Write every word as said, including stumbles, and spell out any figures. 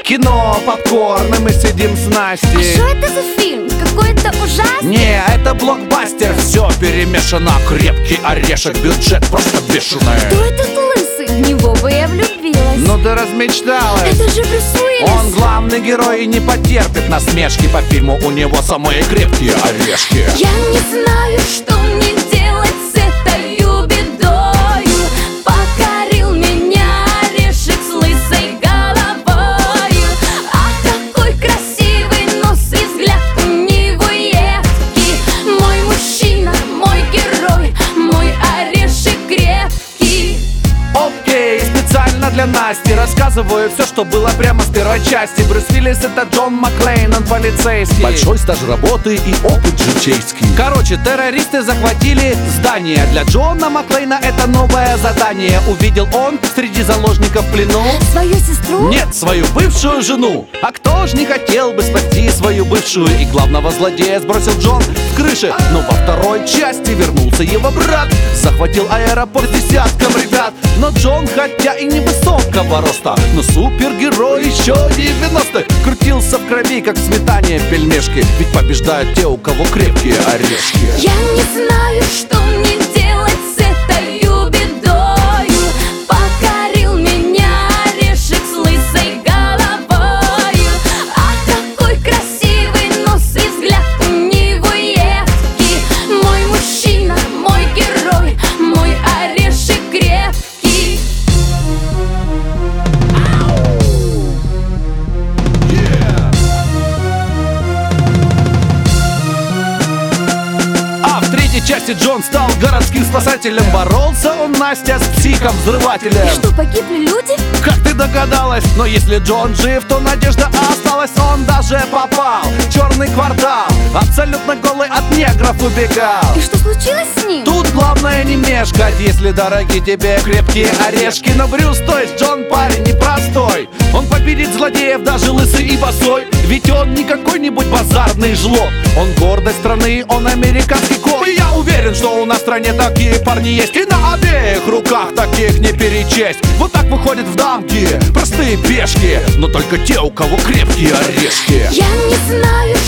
кино, попкорн, и мы сидим с Настей. А что это за фильм? Какой-то ужасный? Не, это блокбастер, все перемешано. Крепкий орешек, бюджет просто бешеный. Кто этот лысый? В него бы я влюбилась. Ну ты размечталась. Это же Брюс Уиллис. Он главный герой и не потерпит насмешки. По фильму у него самые крепкие орешки. Я не знаю, что мне делать с этой бедою. Покорил меня орешек с лысой головой. Ах, какой красивый нос и взгляд у него едкий. Мой мужчина, мой герой, мой орешек крепкий. Окей, специально для Насти рассказываю все, что было прямо с первой части. Брюс Уиллис — это Джон Маклейн, он полицейский. Большой стаж работы и опыт житейский. Короче, террористы захватили здание. Для Джона Маклейна это новое задание. Увидел он среди заложников в плену Свою сестру? нет, свою бывшую жену. А кто ж не хотел бы спасти свою бывшую? И главного злодея сбросил Джон с крыши. Но во второй части вернулся его брат, захватил аэропорт с десятком ребят. Но Джон, хотя и невысокого роста, но супергерой еще девяностых. Крутился в крови, как в сметане пельмешки. Ведь побеждают те, у кого крепкие орешки. Я не знаю, что мне делать с этой бедою. Покорил меня орешек с лысой головой. Ах, какой красивый нос и взгляд у него едкий. Мой мужчина, мой герой, мой орешек крепкий. А в третьей части Джон стал городским спасателем. Боролся он, Настя, с психом-взрывателем. И что, погибли люди? Как ты догадалась? Но если Джон жив, то надежда осталась. Он даже попал в черный квартал, абсолютно голый, от негров убегал. И что случилось с ним? Тут главное не мешкать, если дороги тебе крепкие орешки. Но Брюс, то есть Джон, парень непростой. Он победит злодеев даже лысый и босой. Ведь он не какой-нибудь базарный жлоб. Он гордость страны, он американский коп. И я уверен, что у нас в стране такие парни есть. И на обеих руках таких не перечесть. Вот так выходят в дамки простые пешки, но только те, у кого крепкие орешки. Я не знаю,